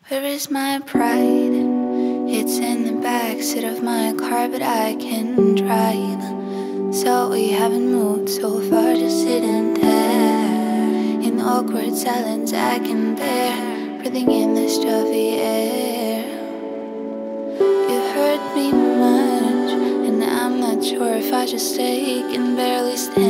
Where is my pride? It's in the backseat of my car, but I can drive. So we haven't moved so far, just sitting there in awkward silence I can bear, breathing in the stuffy air. You hurt me much, and I'm not sure if I just stay, can barely stand.